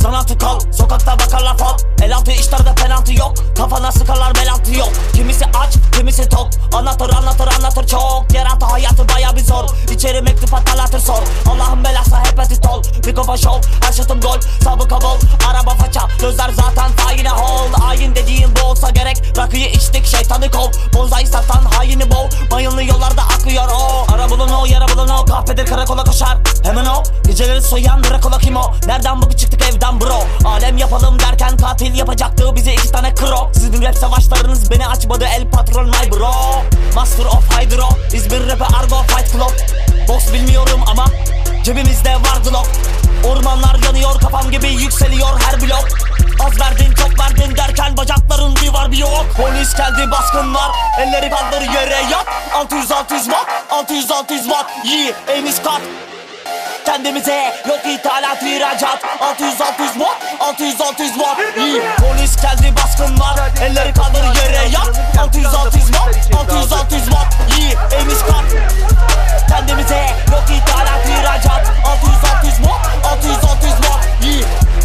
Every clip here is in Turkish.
Sanatı kal, sokakta bakarlar fal. El altı işlerde penaltı yok, kafana sıkarlar belantı yok. Kimisi aç, kimisi tok, anlatır çok. Yeraltı hayatı baya bir zor, İçeri mektup atarlatır sor. Allah'ın belası hepatit ol, mikrofon şov, her şutum gol. Sabıka bol, araba faça, gözler zaten tayine hol. Ayin dediğin bu olsa gerek, rakıyı içtik şeytanı kov. Bonzai satan haini bol, mayınlı yollarda akıyor o. Ara bulun o, yara bulun o, kahpedir karakola koşar. Hemen o, geceleri soyan Dracula kim o? Nereden bugün çıktık evden bro? Alem yapalım derken katil yapacaktı bize 2 tane kro. Sizin rap savaşlarınız beni açmadı, el patron my bro. Master of Hydro, İzmir rap'e argo fight club. Box bilmiyorum ama cebimizde var Glock. Ormanlar yanıyor, kafam gibi yükseliyor her blok. Az verdin çok verdin derken bacakların bir var bir yok. Polis geldi, baskın var, elleri kaldır yere yat. 600 watt, 600 watt, iyi emiz kat. Kendimize yok ithalat ihracat. 600 watt, 600 watt, iyi. Polis geldi, baskın var, elleri kaldır yere yat. 600 watt, 600 watt, iyi emiz kat. Kendimize yok ithalat ihracat. 600 watt, 600 watt, iyi.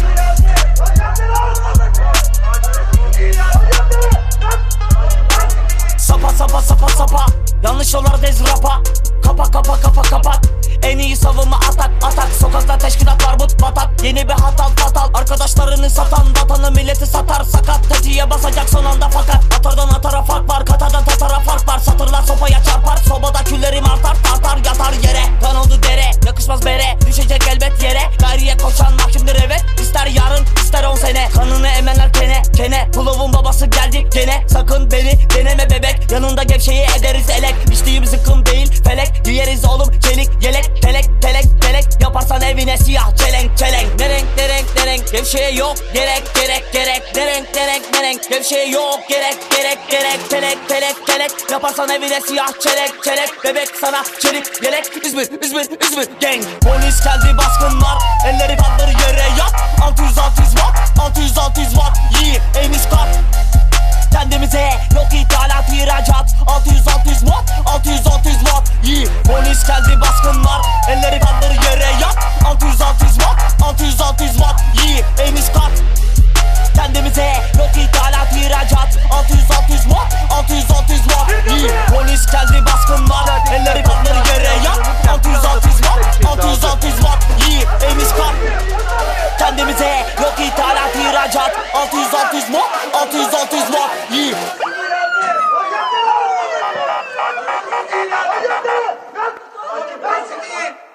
Sapa yanlış yollarda ez rapa. Kapat. En iyi savunma atak. Sokakta teşkilat var but batak. Yeni bir fatal. Arkadaşlarını satan, vatanı milleti satar. Sakat tetiğe basacak son anda fakat. Atardan atara fark var, katadan tatara fark var. Satırlar sopaya çarpar, sobada küllerim artar. Tartar yatar yere, kan oldu dere. Yakışmaz bere, düşecek elbet yere. Gayriye koşan mahkumdur evet. İster yarın, ister 10 sene. Kanını emenler kene. Pulovun babası geldi gene. Sakın beni deneme bebek. Yanında gevşeyi ederiz elek. İçtiğim zıkkım değil felek. Giyeriz oğlum çelik yelek. Telek. Yaparsan evine siyah çelenk. Nereng. Gevşeye yok gerek. Nereng. Gevşeye yok gerek. Telek. Yaparsan evine siyah çelek. Bebek sana çelik yelek. İzmir gang. Polis geldi, baskın var, elleri kaldır yere yat. 600 watt, iyi emiz kat. Kendimize yok ithalat ihracat. 600 watt, iyi. Polis geldi, baskın var, elleri kaldır yere yat. 600 watt, iyi emiz kat. Kendimize yok ithalat ihracat. 600 watt, iyi. Polis geldi, baskın var, elleri kaldır yere yat. 600 watt, iyi emiz kat. Kendimize yok ithalat ihracat. 600 watt, iyi. Ben seni